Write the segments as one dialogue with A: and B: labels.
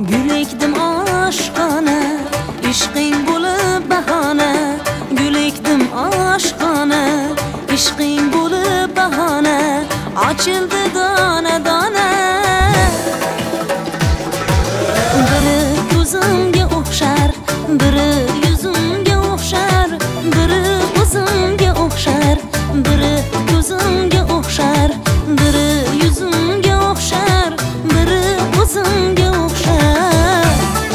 A: Gul ekdim oshqona, ishqing bo'lib bahona. Gul ekdim oshqona, ishqing bo'lib bahona. Ochildi dona dona. Biri ko'zimga o'xshar, biri yuzimga o'xshar, biri o'zimga o'xshar, biri ko'zimga o'xshar, biri yuzimga o'xshar, biri o'zimga o'xshar.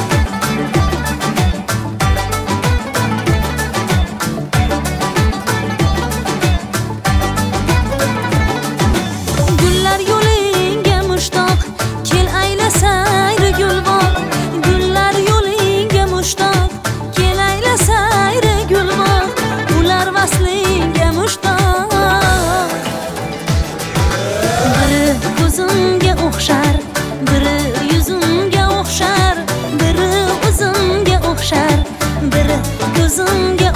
A: Gullar yo'lingga mushtoq, kel aylasayr gulbog'. Gullar yo'lingga mushtoq, kel aylasayr gulbog'. Ular vaslingga mushtoq. Biri ko'zimga o'xshar, biri yuzimga o'xshar, biri o'zimga o'xshar, biri ko'zimga